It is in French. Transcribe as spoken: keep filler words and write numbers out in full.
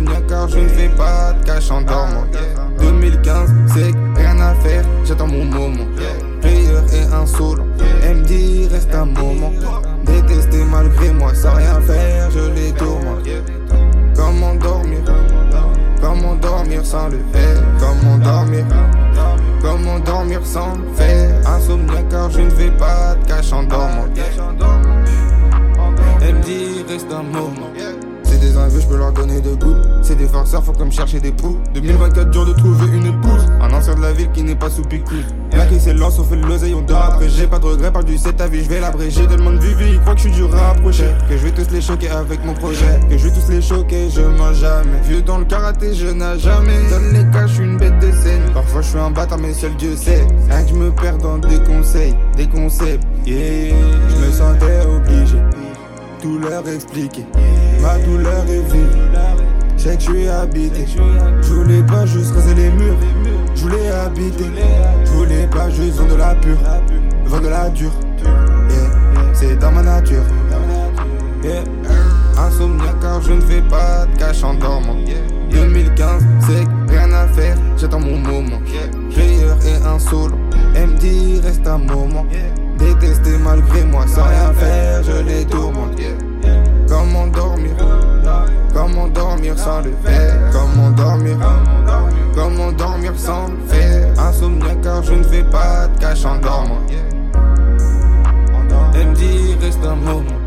insomniaque car je ne fais pas de cash en dormant. deux mille quinze, c'est que rien à faire, j'attends mon moment. Player et insolent, elle me dit reste un moment. Détesté malgré moi, sans rien faire, je les tourmente. Comment dormir? Comment dormir sans le faire? Comment dormir? Comment dormir sans le faire? Insomniaque car je ne fais pas de cash en dormant. Elle me dit reste un moment. C'est des envieux, je peux leur donner de goût. C'est des farceurs, faut comme chercher des poux. deux mille vingt-quatre dur de trouver une épouse. Un ancien de la ville qui n'est pas sous picou. Là qui s'élance, on fait de l'oseille, on dort après. J'ai pas de regrets, par du c'est ta vie, je vais l'abréger. Tellement de vivi, ils croient que je suis du rapproché. Que je vais tous les choquer avec mon projet. Que je vais tous les choquer, je mens jamais. Vieux dans le karaté, je n'ai jamais. Donne les cas, je suis une bête de scène. Parfois je suis un bâtard, mais seul Dieu sait. Rien que je me perds dans des conseils, des concepts. Yeah, je me sentais obligé. Tout leur expliquer, ma douleur est vive. Je sais que je suis habité. Je voulais pas juste raser les murs. Je voulais habiter. Je voulais pas juste vendre de la pure, vendre de la dure. Yeah. C'est dans ma nature. Yeah. Insomniaque car je ne fais pas de cash en dormant. deux mille quinze, c'est que rien à faire, j'attends mon moment. Player et insolent, elle me dit reste un moment. Détesté malgré moi, sans rien faire, je les tourmente. Comment dormir? Comment dormir sans le faire? Comment dormir? Comment dormir sans le faire? Insomniaque car je ne fais pas de cash en dormant. Elle me dit reste un moment.